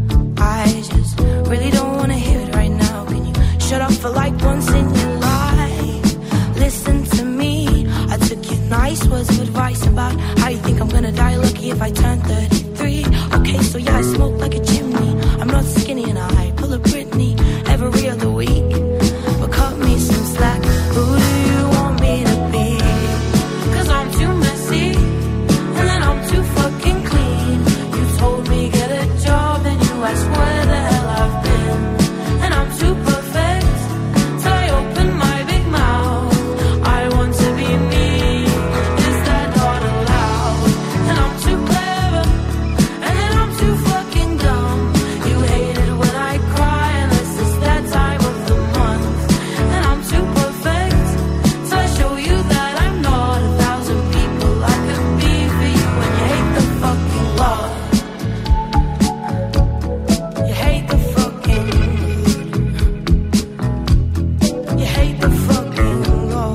I just really don't want to hear it right now. Can you shut up for like once in your life? Listen to me. I took your nice words of advice about how you think I'm gonna die lucky if I turn 33. Okay, so yeah, I smoke like a chimney. I'm not skinny and I pull a Britney every other week. But cut me some slack. Who do you want me to be? 'Cause I'm too messy and then I'm too fucking clean. You told me get a job and you asked where the hell I've been. And I'm too perfect till I open my big mouth. I want to be me. Is that not allowed? And I'm too clever and then I'm too fucking dumb. You hate it when I cry unless it's that time of the month. And I'm too perfect till I show you that I'm not 1,000 people I could be for you. And you hate the fucking law. You hate the fucking. You hate the fucking law.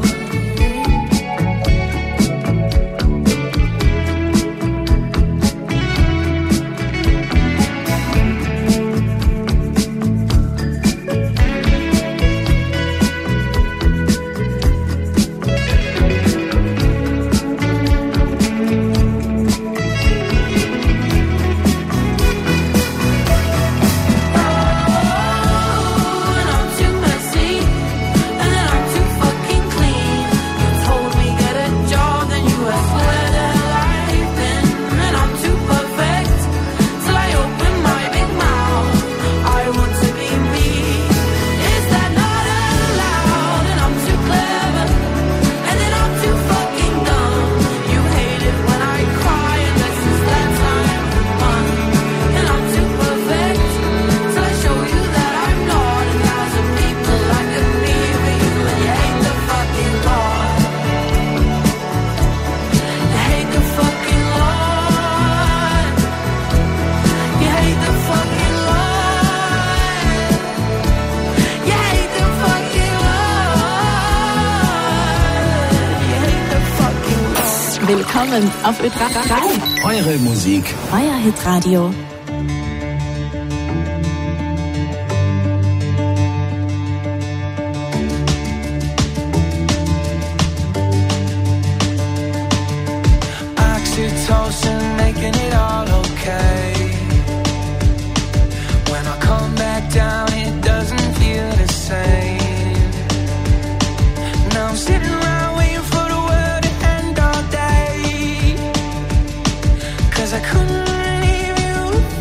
And I'm too messy, and then I'm too fucking clean. You told me get a job, then you asked where the hell I've been. And I'm too perfect till I open my big mouth. I want to be me. Is that not allowed? And I'm too clever, and then I'm too fucking dumb. You hate it when I cry unless it's that time of the month. And I'm too perfect till I show you that I'm not 1,000 people I could be for you. And you hate the fucking law. You hate the fucking law. You hate the fucking law. You hate the fucking law. You hate the fucking law. Willkommen auf Ö3. Eure Musik. Euer Hitradio. Oxytocin making it all okay. When I come back down, it doesn't feel the same. Now I'm sitting around waiting for the world to end all day. 'Cause I couldn't leave you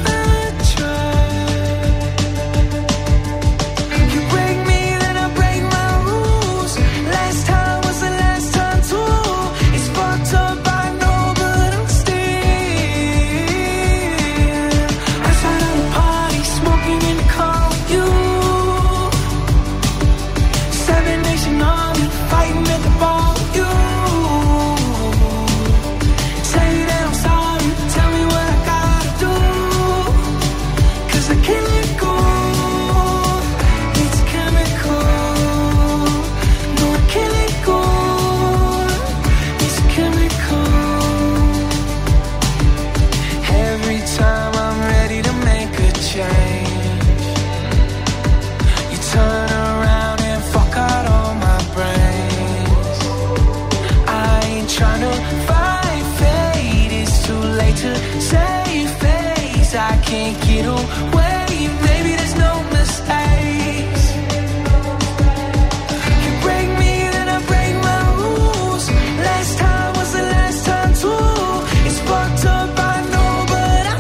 can't get away. Maybe there's no mistakes. You break me, then I break my rules. Last time was the last time too. It's fucked up, I know, but I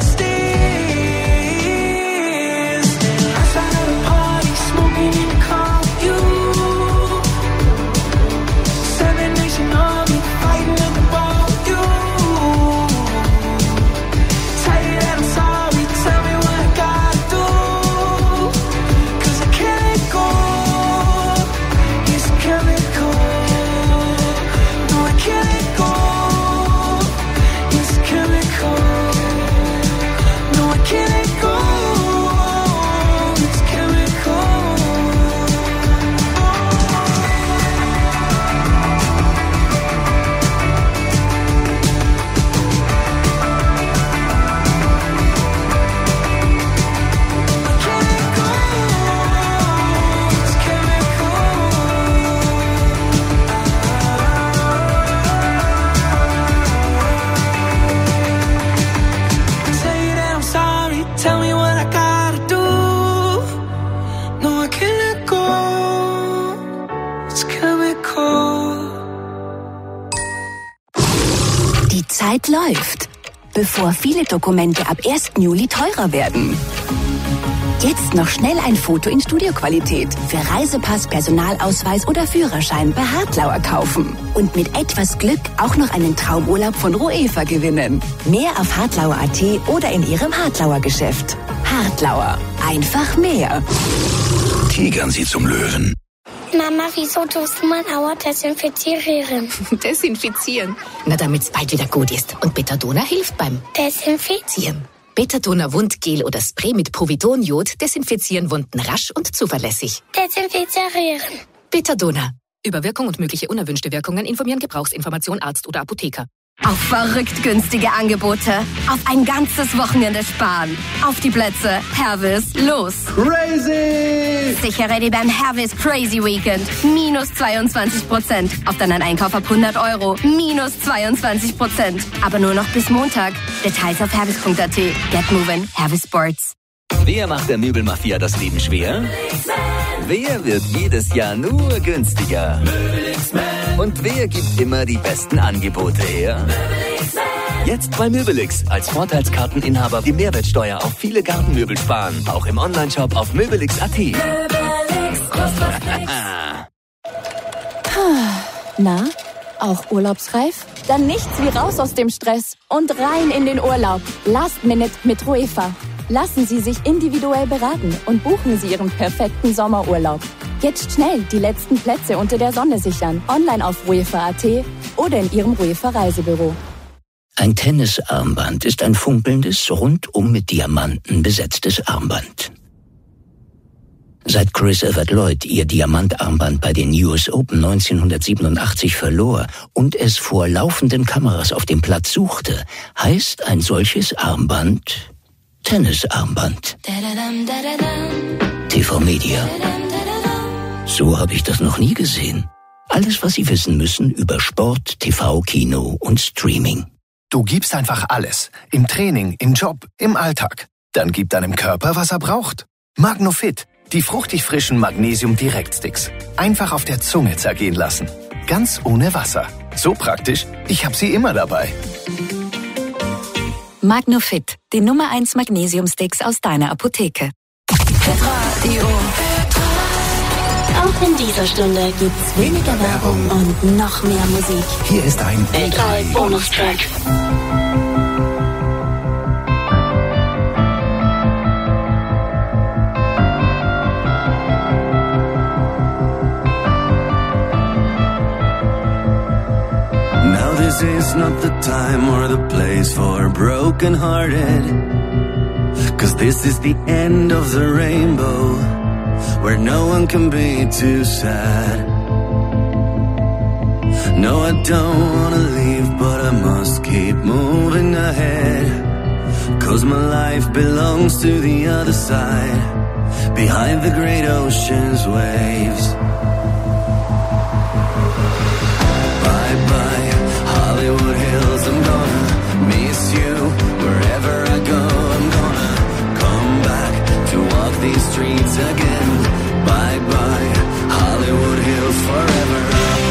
still. Outside of the party, smoking in the car with you. 7 Nation Army, fighting at the bar with you. Tell you that I'm sorry, tell me what I gotta do. 'Cause I can't let go. It's chemical. No, I can't let go. It's chemical. No, I can't let go. It's chemical. Tell you that I'm sorry, tell me what I gotta do. No, I can't let go. It's chemical. Die Zeit läuft, bevor viele Dokumente ab 1. Juli teurer werden. Jetzt noch schnell ein Foto in Studioqualität für Reisepass, Personalausweis oder Führerschein bei Hartlauer kaufen. Und mit etwas Glück auch noch einen Traumurlaub von Roefa gewinnen. Mehr auf hartlauer.at oder in Ihrem Hartlauer Geschäft. Hartlauer. Einfach mehr. Tigern sie zum Löwen. Mama, wieso tust du mein Auer desinfizieren? Desinfizieren? Na, damit's bald wieder gut ist. Und Betadona hilft beim Desinfizieren. Betadona Wundgel oder Spray mit Povidonjod desinfizieren Wunden rasch und zuverlässig. Desinfizieren. Betadona. Über Wirkung und mögliche unerwünschte Wirkungen informieren Gebrauchsinformation Arzt oder Apotheker. Auf verrückt günstige Angebote. Auf ein ganzes Wochenende sparen. Auf die Plätze. Hervis, los. Crazy! Sicher ready beim Hervis Crazy Weekend. Minus 22%. Auf deinen Einkauf ab 100 €. Minus 22%. Aber nur noch bis Montag. Details auf hervis.at. Get moving. Hervis Sports. Wer macht der Möbelmafia das Leben schwer? Wer wird jedes Jahr nur günstiger? Und wer gibt immer die besten Angebote her? Jetzt bei Möbelix. Als Vorteilskarteninhaber die Mehrwertsteuer auf viele Gartenmöbel sparen. Auch im Onlineshop auf möbelix.at. Na, auch urlaubsreif? Dann nichts wie raus aus dem Stress und rein in den Urlaub. Last Minute mit Roefa. Lassen Sie sich individuell beraten und buchen Sie Ihren perfekten Sommerurlaub. Jetzt schnell die letzten Plätze unter der Sonne sichern. Online auf roefa.at oder in Ihrem Roefa Reisebüro. Ein Tennisarmband ist ein funkelndes, rundum mit Diamanten besetztes Armband. Seit Chris Evert Lloyd ihr Diamantarmband bei den US Open 1987 verlor und es vor laufenden Kameras auf dem Platz suchte, heißt ein solches Armband Tennisarmband. TV Media. So habe ich das noch nie gesehen. Alles, was Sie wissen müssen über Sport, TV, Kino und Streaming. Du gibst einfach alles. Im Training, im Job, im Alltag. Dann gib deinem Körper, was er braucht. Magnofit. Die fruchtig frischen Magnesium-Direktsticks. Einfach auf der Zunge zergehen lassen. Ganz ohne Wasser. So praktisch, ich habe sie immer dabei. Magnofit, die Nummer 1 Magnesiumsticks aus deiner Apotheke. Radio. Auch in dieser Stunde gibt's weniger Werbung und noch mehr Musik. Hier ist ein Ö3 Bonustrack. Now this is not the time or the place for broken-hearted, 'cause this is the end of the rainbow, where no one can be too sad. No, I don't wanna leave, but I must keep moving ahead, 'cause my life belongs to the other side, behind the great ocean's waves. Bye-bye, Hollywood Hills, I'm gonna miss you. Wherever I go, I'm gonna streets again. Bye bye, Hollywood Hills forever.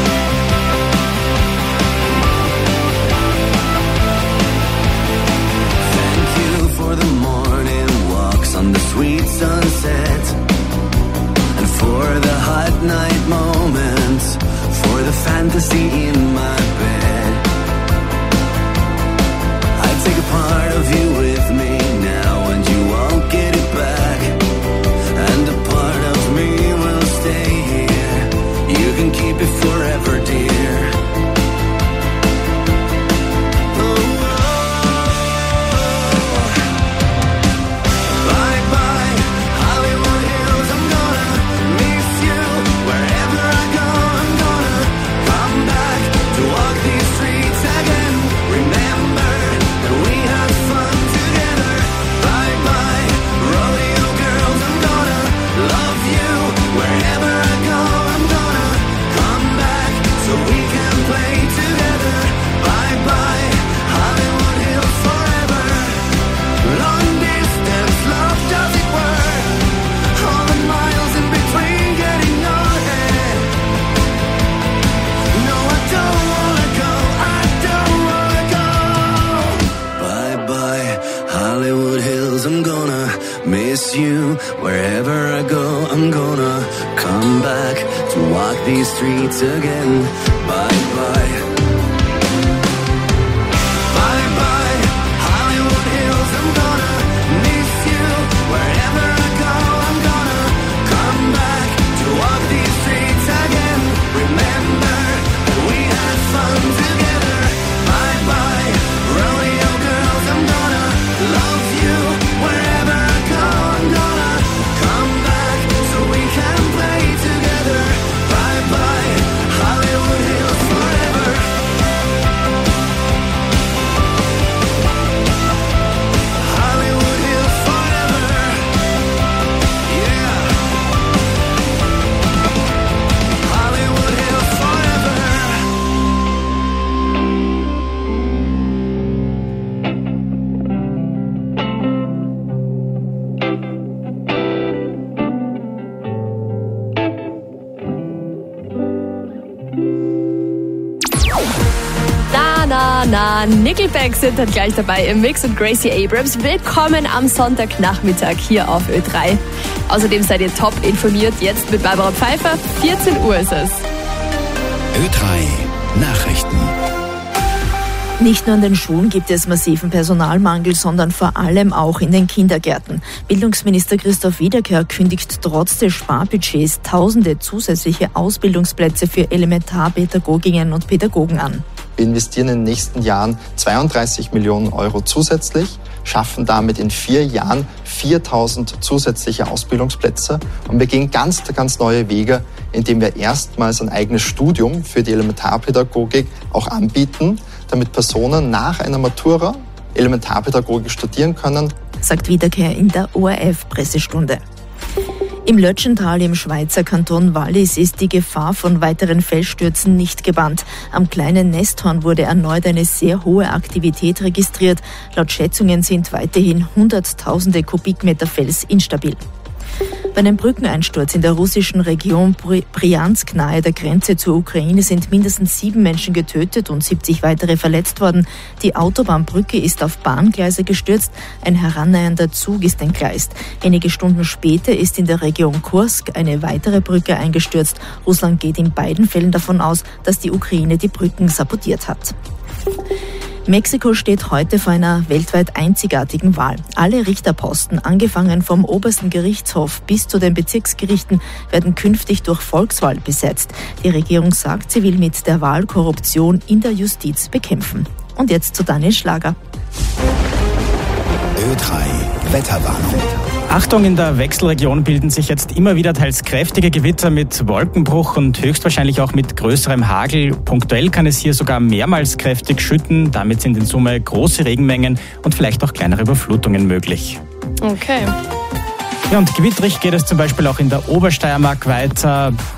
Thank you for the morning walks on the sweet sunset, and for the hot night moments, for the fantasy in my bed. I take a part of you with me now, and you won't get it back. And a part of me will stay here. You can keep it forever, dear. You wherever I go, I'm gonna come back to walk these streets again. Bye bye. Bye bye, Hollywood Hills, I'm gonna miss you. Wherever I go, I'm gonna come back to walk these streets again. Remember that we had fun together. Bye bye, rodeo girls, I'm gonna love you. Wherever I go, I'm gonna come back so we can play together. Bye bye, Hollywood Hills forever. Hollywood Hills forever. Yeah. Hollywood Hills forever. Nickelback sind dann gleich dabei im Mix und Gracie Abrams. Willkommen am Sonntagnachmittag hier auf Ö3. Außerdem seid ihr top informiert. Jetzt mit Barbara Pfeiffer. 14 Uhr ist es. Ö3 Nachrichten. Nicht nur an den Schulen gibt es massiven Personalmangel, sondern vor allem auch in den Kindergärten. Bildungsminister Christoph Wiederkehr kündigt trotz des Sparbudgets tausende zusätzliche Ausbildungsplätze für Elementarpädagoginnen und Pädagogen an. Wir investieren in den nächsten Jahren 32 Millionen Euro zusätzlich, schaffen damit in 4 Jahren 4.000 zusätzliche Ausbildungsplätze und wir gehen ganz neue Wege, indem wir erstmals ein eigenes Studium für die Elementarpädagogik auch anbieten, damit Personen nach einer Matura Elementarpädagogik studieren können. Sagt Wiederkehr in der ORF-Pressestunde. Im Lötschental im Schweizer Kanton Wallis ist die Gefahr von weiteren Felsstürzen nicht gebannt. Am kleinen Nesthorn wurde erneut eine sehr hohe Aktivität registriert. Laut Schätzungen sind weiterhin Hunderttausende Kubikmeter Fels instabil. Bei einem Brückeneinsturz in der russischen Region Bryansk nahe der Grenze zur Ukraine sind mindestens 7 Menschen getötet und 70 weitere verletzt worden. Die Autobahnbrücke ist auf Bahngleise gestürzt, ein herannahender Zug ist entgleist. Einige Stunden später ist in der Region Kursk eine weitere Brücke eingestürzt. Russland geht in beiden Fällen davon aus, dass die Ukraine die Brücken sabotiert hat. Mexiko steht heute vor einer weltweit einzigartigen Wahl. Alle Richterposten, angefangen vom obersten Gerichtshof bis zu den Bezirksgerichten, werden künftig durch Volkswahl besetzt. Die Regierung sagt, sie will mit der Wahl Korruption in der Justiz bekämpfen. Und jetzt zu Daniel Schlager. Ö3 Wetterwarnung. Achtung, in der Wechselregion bilden sich jetzt immer wieder teils kräftige Gewitter mit Wolkenbruch und höchstwahrscheinlich auch mit größerem Hagel. Punktuell kann es hier sogar mehrmals kräftig schütten. Damit sind in Summe große Regenmengen und vielleicht auch kleinere Überflutungen möglich. Okay. Ja, und gewittrig geht es zum Beispiel auch in der Obersteiermark weiter.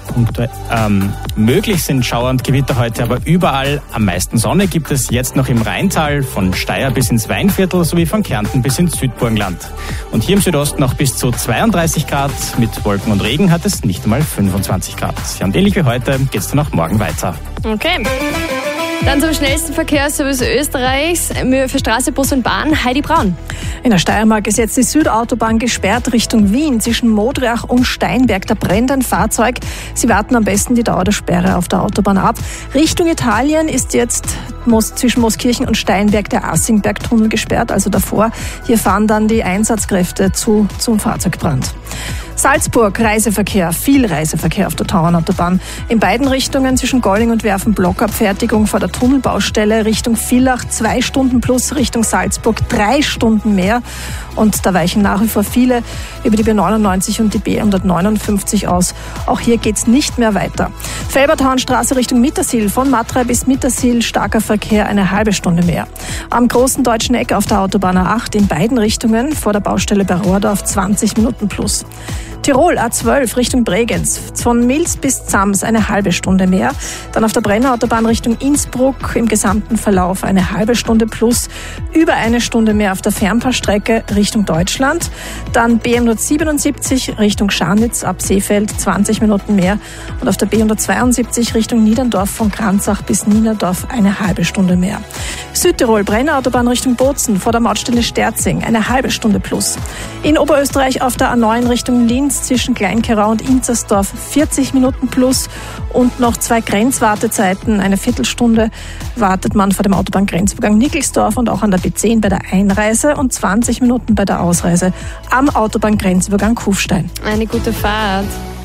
möglich sind Schauer und Gewitter heute, aber überall am meisten Sonne gibt es jetzt noch im Rheintal, von Steyr bis ins Weinviertel sowie von Kärnten bis ins Südburgenland. Und hier im Südosten noch bis zu 32 Grad. Mit Wolken und Regen hat es nicht einmal 25 Grad. Ja, und ähnlich wie heute geht es dann auch morgen weiter. Okay. Dann zum schnellsten Verkehrsservice Österreichs für Straße, Bus und Bahn, Heidi Braun. In der Steiermark ist jetzt die Südautobahn gesperrt Richtung Wien zwischen Modriach und Steinberg. Da brennt ein Fahrzeug. Sie warten am besten die Dauer der Sperre auf der Autobahn ab. Richtung Italien ist jetzt zwischen Mooskirchen und Steinberg der Assingberg-Tunnel gesperrt, also davor. Hier fahren dann die Einsatzkräfte zum Fahrzeugbrand. Salzburg, Reiseverkehr, viel Reiseverkehr auf der Tauernautobahn. In beiden Richtungen zwischen Golling und Werfen Blockabfertigung vor der Tunnelbaustelle, Richtung Villach 2 Stunden plus, Richtung Salzburg 3 Stunden mehr. Und da weichen nach wie vor viele über die B99 und die B159 aus. Auch hier geht's nicht mehr weiter. Felbertauernstraße Richtung Mittersill, von Matrei bis Mittersill starker Verkehr, eine halbe Stunde mehr. Am großen deutschen Eck auf der Autobahn A8 in beiden Richtungen vor der Baustelle bei Rohrdorf 20 Minuten plus. Tirol A12 Richtung Bregenz, von Mils bis Zams eine halbe Stunde mehr. Dann auf der Brennerautobahn Richtung Innsbruck im gesamten Verlauf eine halbe Stunde plus, über eine Stunde mehr auf der Fernpassstrecke Richtung Deutschland. Dann B177 Richtung Scharnitz ab Seefeld 20 Minuten mehr und auf der B172 Richtung Niederndorf von Kranzach bis Niederdorf eine halbe Stunde mehr. Südtirol Brennerautobahn Richtung Bozen vor der Mautstelle Sterzing eine halbe Stunde plus. In Oberösterreich auf der A9 Richtung Linz zwischen Kleinkerau und Inzersdorf 40 Minuten plus und noch 2 Grenzwartezeiten. Eine Viertelstunde wartet man vor dem Autobahngrenzübergang Nickelsdorf und auch an der B10 bei der Einreise und 20 Minuten bei der Ausreise am Autobahngrenzübergang Kufstein. Eine gute Fahrt.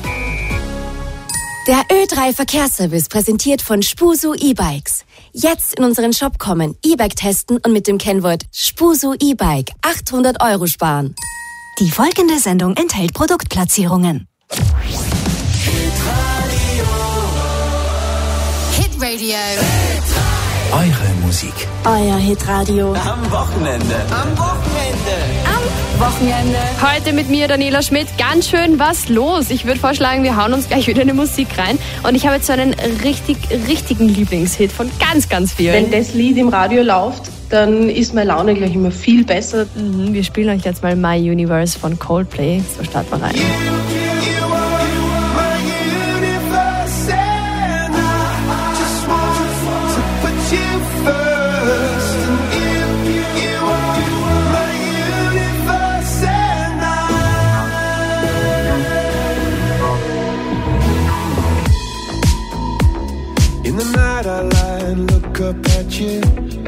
Der Ö3 Verkehrsservice präsentiert von Spusu E-Bikes. Jetzt in unseren Shop kommen, E-Bike testen und mit dem Kennwort Spusu E-Bike 800 € sparen. Die folgende Sendung enthält Produktplatzierungen. Hitradio. Eure Musik. Euer Hitradio. Am Wochenende. Am Wochenende. Heute mit mir, Daniela Schmidt. Ganz schön los. Ich würde vorschlagen, wir hauen uns gleich wieder eine Musik rein. Und ich habe jetzt so einen richtigen Lieblingshit von ganz vielen. Wenn das Lied im Radio läuft, dann ist meine Laune gleich immer viel besser. Wir spielen euch jetzt mal My Universe von Coldplay. So starten wir rein. In the night I lie and look up at you.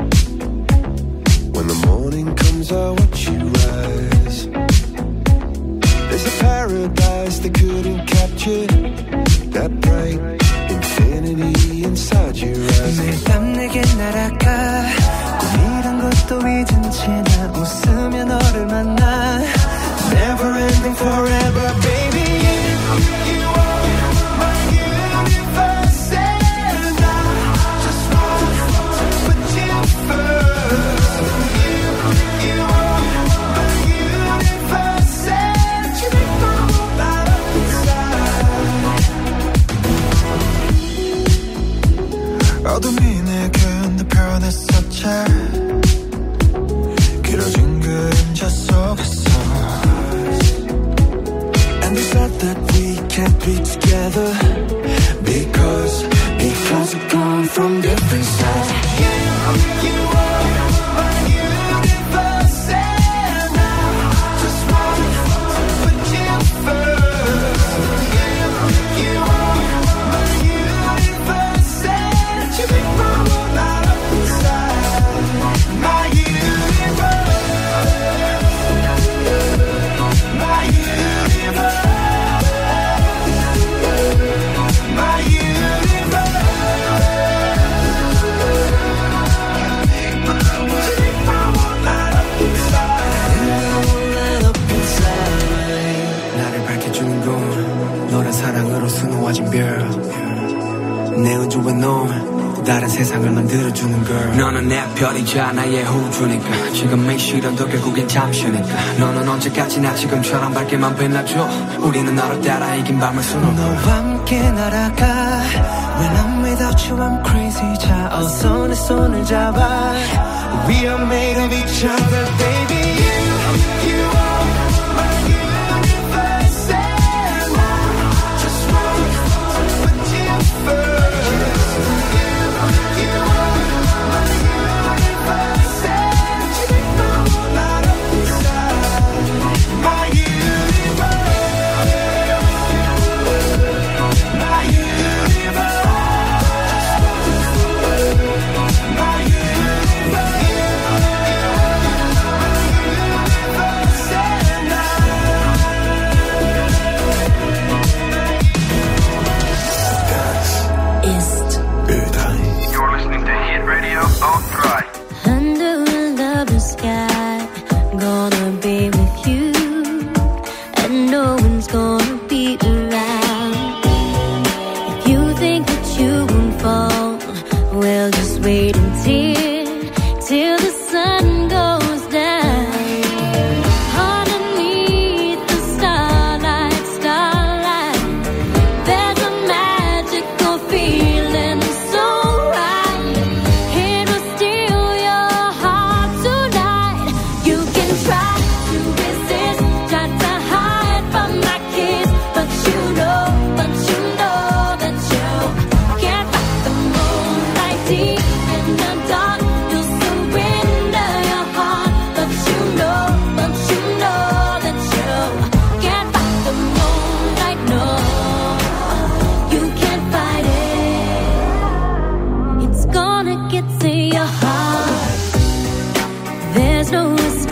When the morning comes I watch you rise. There's a paradise they couldn't capture. That bright infinity inside your eyes. 매일 밤 내게 날아가 꿈이란 것도 잊은 채 나 웃으며 너를 만나. Never ending forever baby. You are my universe and I just want to put you first. You are my universe and you make my whole light up inside. 어둠이 내겐 내 변했었지. 길어진 그림자 속에서. And they said that we can't be together because we've gone from different sides. You are my universe and I just want to put you first. You are my universe and you make my world light up inside. My universe, my universe. My universe. 다른 세상을 만들어주는 girl. 너는 내 별이자 나의 호주니까 지금의 시련도 결국엔 잠시니까 너는 언제까지나 지금처럼 밝게만 빛나줘. 우리는 너를 따라 이긴 밤을 수놓고 너와 함께 날아가. When I'm without you I'm crazy. 자 어서 내 손을 잡아. We are made of each other baby.